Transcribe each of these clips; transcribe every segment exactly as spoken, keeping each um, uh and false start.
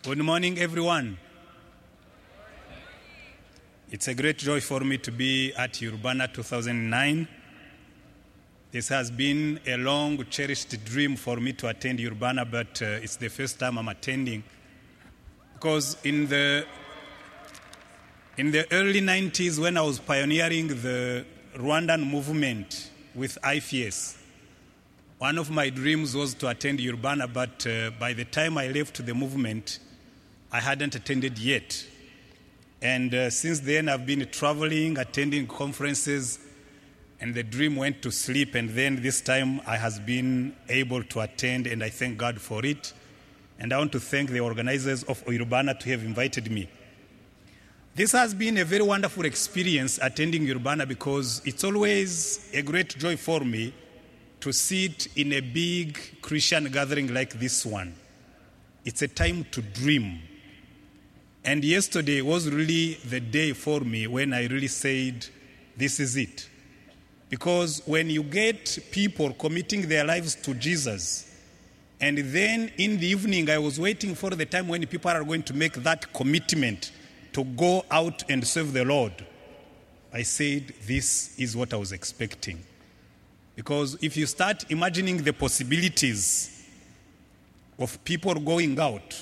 Good morning, everyone. It's a great joy for me to be at Urbana two thousand nine. This has been a long, cherished dream for me to attend Urbana, but uh, it's the first time I'm attending. Because in the, in the early nineties, when I was pioneering the Rwandan movement with I F E S, one of my dreams was to attend Urbana, but uh, by the time I left the movement, I hadn't attended yet. And uh, since then, I've been traveling, attending conferences, and the dream went to sleep. And then this time, I has been able to attend, and I thank God for it. And I want to thank the organizers of Urbana to have invited me. This has been a very wonderful experience attending Urbana because it's always a great joy for me to sit in a big Christian gathering like this one. It's a time to dream. And yesterday was really the day for me when I really said, this is it. Because when you get people committing their lives to Jesus, and then in the evening I was waiting for the time when people are going to make that commitment to go out and serve the Lord, I said, this is what I was expecting. Because if you start imagining the possibilities of people going out,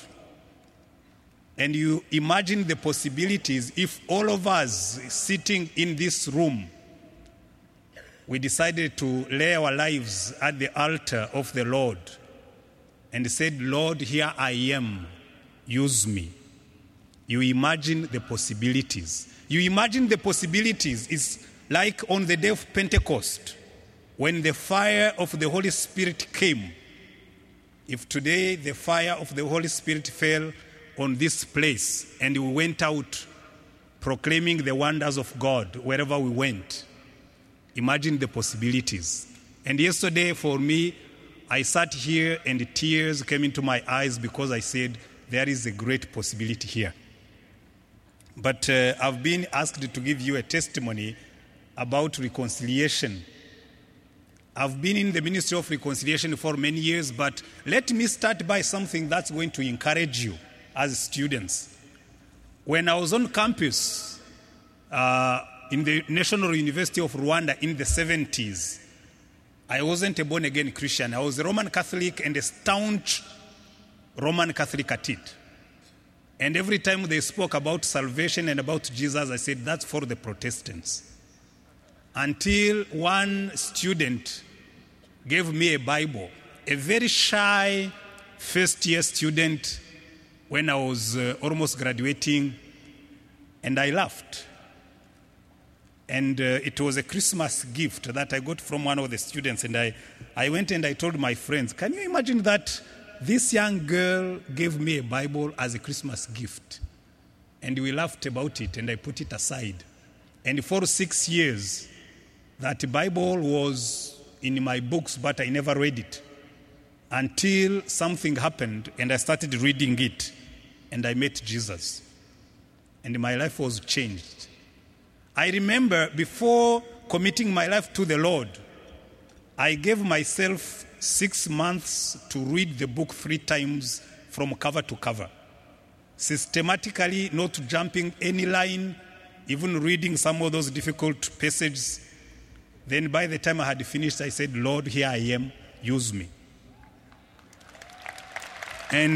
and you imagine the possibilities if all of us sitting in this room, we decided to lay our lives at the altar of the Lord and said, Lord, here I am, use me. You imagine the possibilities. You imagine the possibilities. It's like on the day of Pentecost, when the fire of the Holy Spirit came. If today the fire of the Holy Spirit fell on this place, and we went out proclaiming the wonders of God wherever we went. Imagine the possibilities. And yesterday for me, I sat here and tears came into my eyes because I said, there is a great possibility here. But uh, I've been asked to give you a testimony about reconciliation. I've been in the Ministry of Reconciliation for many years, but let me start by something that's going to encourage you as students. When I was on campus uh, in the National University of Rwanda in the seventies, I wasn't a born-again Christian. I was a Roman Catholic and a staunch Roman Catholic at it. And every time they spoke about salvation and about Jesus, I said, that's for the Protestants. Until one student gave me a Bible, a very shy first-year student, when I was uh, almost graduating, and I laughed. And uh, it was a Christmas gift that I got from one of the students, and I, I went and I told my friends, can you imagine that this young girl gave me a Bible as a Christmas gift? And we laughed about it, and I put it aside. And for six years, that Bible was in my books, but I never read it. Until something happened, and I started reading it. And I met Jesus. And my life was changed. I remember before committing my life to the Lord, I gave myself six months to read the book three times from cover to cover. Systematically, not jumping any line, even reading some of those difficult passages. Then by the time I had finished, I said, Lord, here I am, use me. And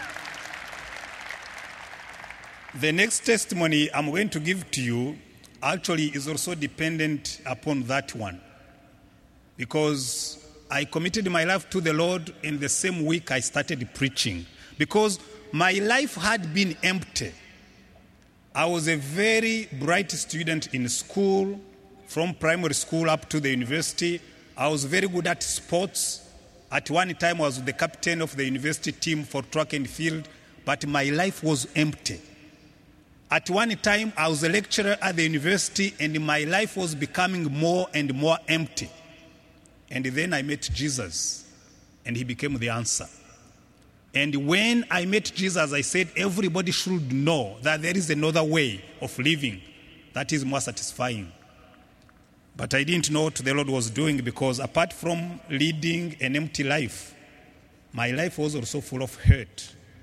the next testimony I'm going to give to you actually is also dependent upon that one. Because I committed my life to the Lord in the same week I started preaching. Because my life had been empty. I was a very bright student in school, from primary school up to the university. I was very good at sports. At one time I was the captain of the university team for track and field, but my life was empty. At one time, I was a lecturer at the university, and my life was becoming more and more empty. And then I met Jesus, and he became the answer. And when I met Jesus, I said, everybody should know that there is another way of living that is more satisfying. But I didn't know what the Lord was doing, because apart from leading an empty life, my life was also full of hurt.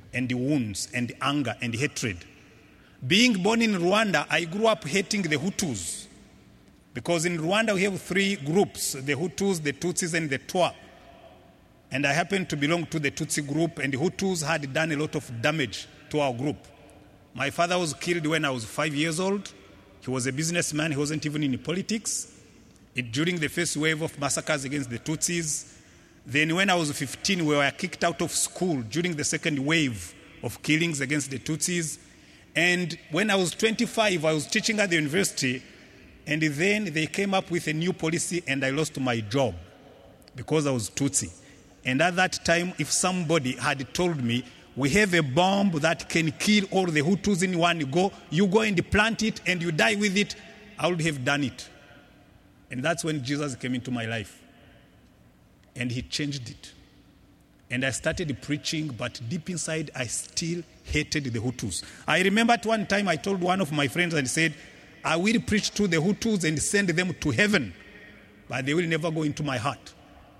and wounds and anger and hatred. Being born in Rwanda, I grew up hating the Hutus. Because in Rwanda we have three groups, the Hutus, the Tutsis, and the Twa. And I happen to belong to the Tutsi group, and the Hutus had done a lot of damage to our group. My father was killed when I was five years old. He was a businessman. He wasn't even in politics. It, during the first wave of massacres against the Tutsis. Then when I was fifteen, we were kicked out of school during the second wave of killings against the Tutsis. And when I was twenty-five, I was teaching at the university, and then they came up with a new policy, and I lost my job because I was Tutsi. And at that time, if somebody had told me, we have a bomb that can kill all the Hutus in one go, you go and plant it and you die with it, I would have done it. And that's when Jesus came into my life. And he changed it. And I started preaching, but deep inside, I still hated the Hutus. I remember at one time I told one of my friends and said, I will preach to the Hutus and send them to heaven, but they will never go into my heart.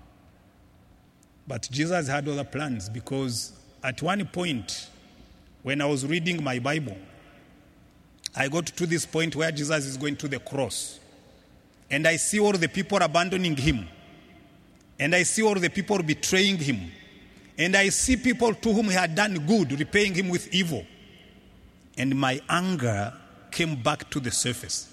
But Jesus had other plans, because at one point, when I was reading my Bible, I got to this point where Jesus is going to the cross. And I see all the people abandoning him. And I see all the people betraying him. And I see people to whom he had done good, repaying him with evil. And my anger came back to the surface.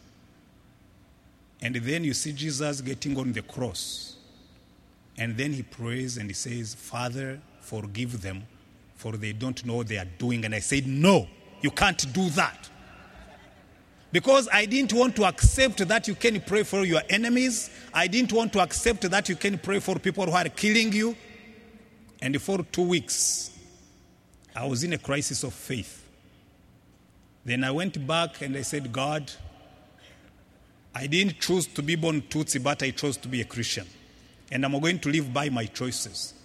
And then you see Jesus getting on the cross. And then he prays and he says, Father, forgive them, for they don't know what they are doing. And I said, no, you can't do that. Because I didn't want to accept that you can pray for your enemies. I didn't want to accept that you can pray for people who are killing you. And for two weeks, I was in a crisis of faith. Then I went back and I said, God, I didn't choose to be born Tutsi, but I chose to be a Christian. And I'm going to live by my choices.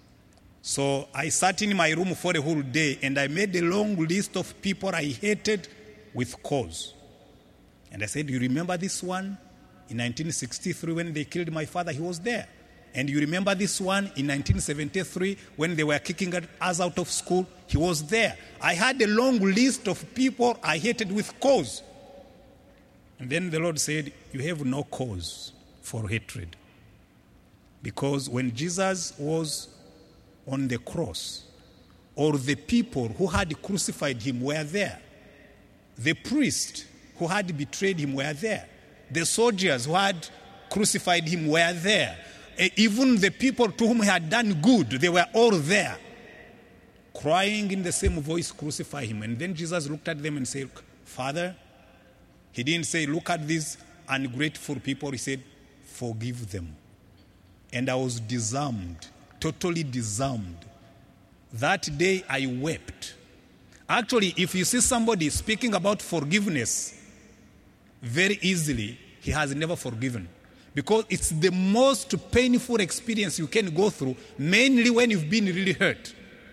So I sat in my room for a whole day, and I made a long list of people I hated with cause. And I said, you remember this one? In nineteen sixty-three, when they killed my father, he was there. And you remember this one? In nineteen seventy-three, when they were kicking us out of school, he was there. I had a long list of people I hated with cause. And then the Lord said, you have no cause for hatred. Because when Jesus was on the cross, or the people who had crucified him were there. The priest who had betrayed him were there. The soldiers who had crucified him were there. Even the people to whom he had done good, they were all there, crying in the same voice, crucify him. And then Jesus looked at them and said, Father, he didn't say, look at these ungrateful people. He said, forgive them. And I was disarmed, totally disarmed. That day I wept. Actually, if you see somebody speaking about forgiveness very easily, he has never forgiven. Because it's the most painful experience you can go through, mainly when you've been really hurt.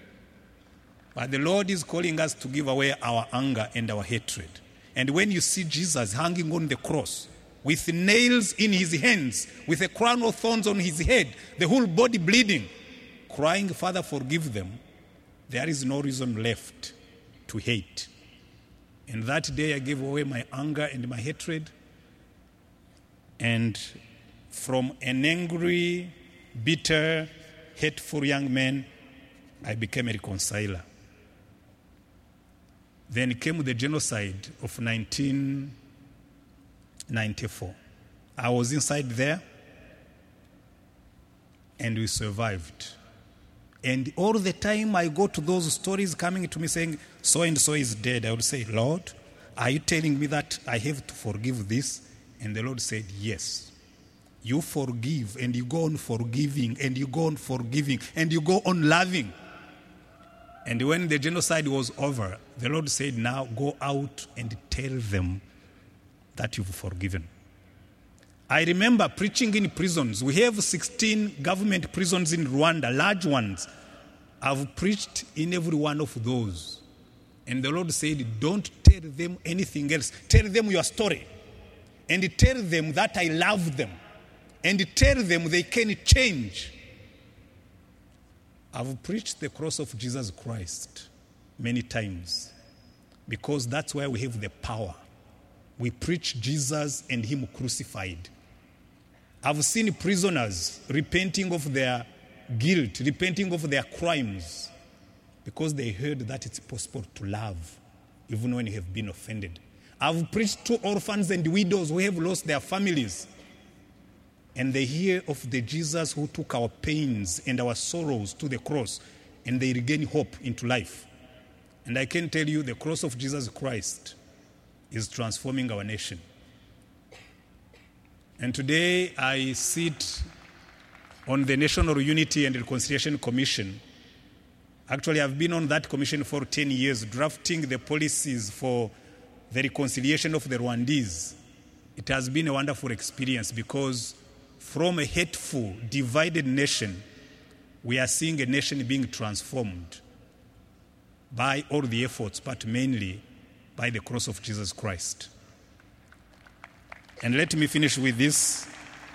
But the Lord is calling us to give away our anger and our hatred. And when you see Jesus hanging on the cross, with nails in his hands, with a crown of thorns on his head, the whole body bleeding, crying, Father, forgive them, there is no reason left to hate. And that day I gave away my anger and my hatred. And from an angry, bitter, hateful young man, I became a reconciler. Then came the genocide of nineteen ninety-four. I was inside there, and we survived. And all the time I go to those stories coming to me saying, so-and-so is dead, I would say, Lord, are you telling me that I have to forgive this? And the Lord said, yes. You forgive, and you go on forgiving, and you go on forgiving, and you go on loving. And when the genocide was over, the Lord said, now go out and tell them that you've forgiven. I remember preaching in prisons. We have sixteen government prisons in Rwanda, large ones. I've preached in every one of those. And the Lord said, don't tell them anything else. Tell them your story. And tell them that I love them. And tell them they can change. I've preached the cross of Jesus Christ many times because that's where we have the power. We preach Jesus and him crucified. I've seen prisoners repenting of their guilt, repenting of their crimes, because they heard that it's possible to love even when you have been offended. I've preached to orphans and widows who have lost their families, and they hear of the Jesus who took our pains and our sorrows to the cross, and they regain hope into life. And I can tell you, the cross of Jesus Christ is transforming our nation. And today I sit on the National Unity and Reconciliation Commission. Actually, I've been on that commission for ten years, drafting the policies for the reconciliation of the Rwandese. It has been a wonderful experience because from a hateful, divided nation, we are seeing a nation being transformed by all the efforts, but mainly by the cross of Jesus Christ. And let me finish with this.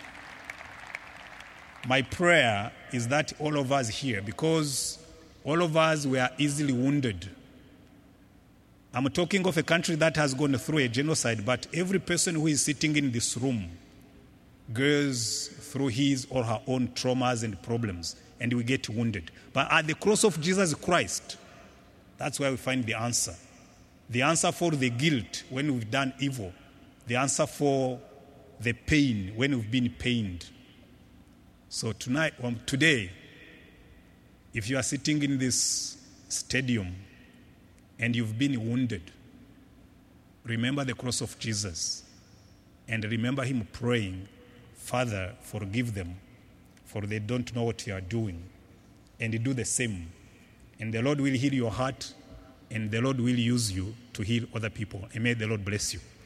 My prayer is that all of us here, because all of us were easily wounded. I'm talking of a country that has gone through a genocide, but every person who is sitting in this room goes through his or her own traumas and problems, and we get wounded. But at the cross of Jesus Christ, that's where we find the answer. The answer for the guilt when we've done evil. The answer for the pain when we've been pained. So tonight, um, today, if you are sitting in this stadium and you've been wounded, remember the cross of Jesus and remember him praying, Father, forgive them, for they don't know what you are doing. And do the same. And the Lord will heal your heart, and the Lord will use you to heal other people. And may the Lord bless you.